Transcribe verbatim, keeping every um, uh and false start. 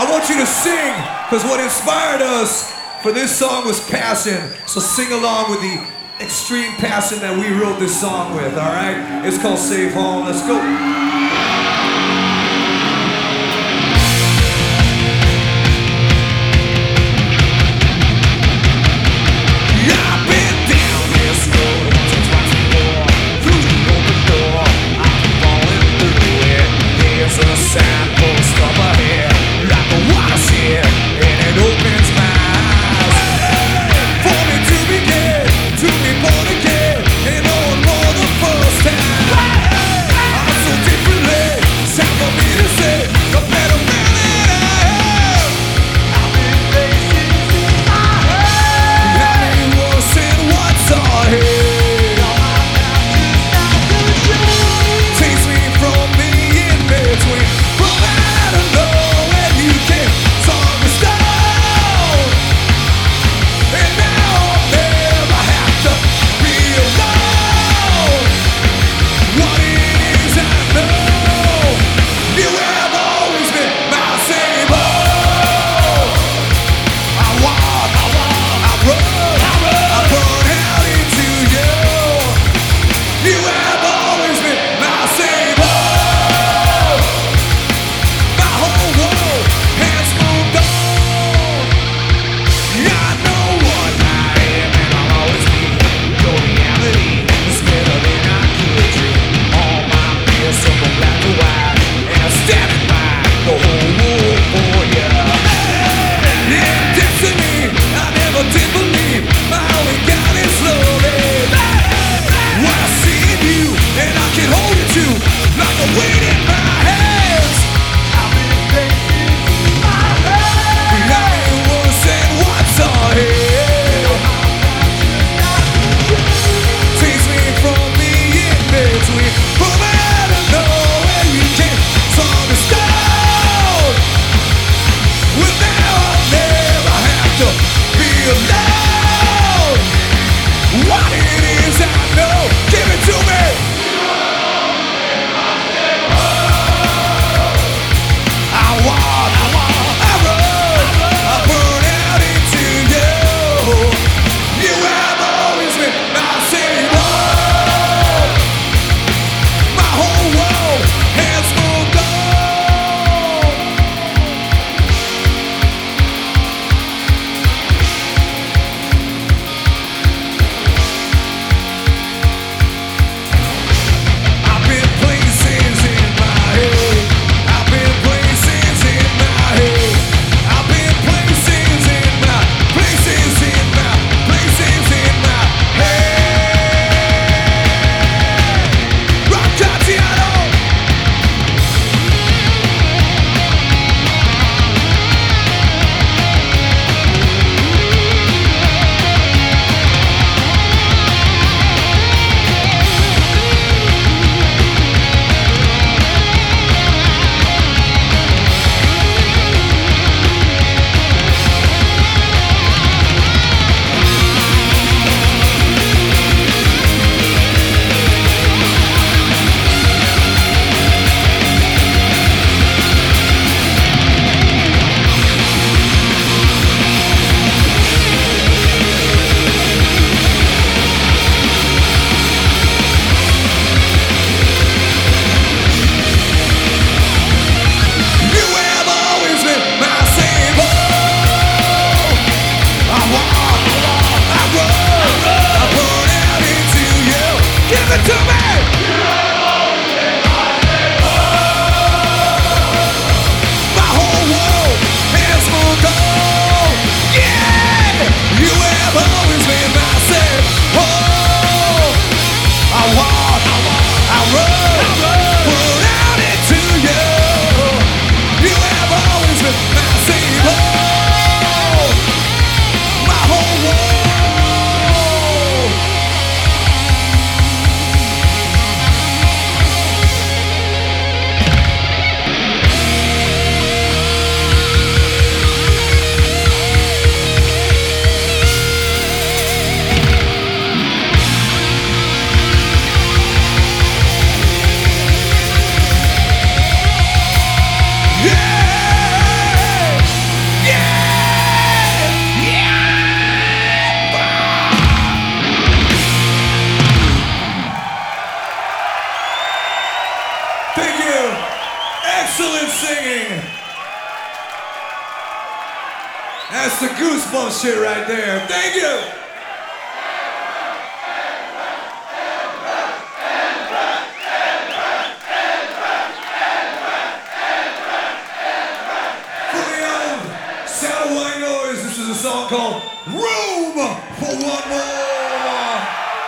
I want you to sing, because what inspired us for this song was passion. So sing along with the extreme passion that we wrote this song with, all right? It's called Save Home. Let's go. Different sing. That's the goosebumps shit right there. Thank you. For the old sound of white noise, this is a song called Room for One More.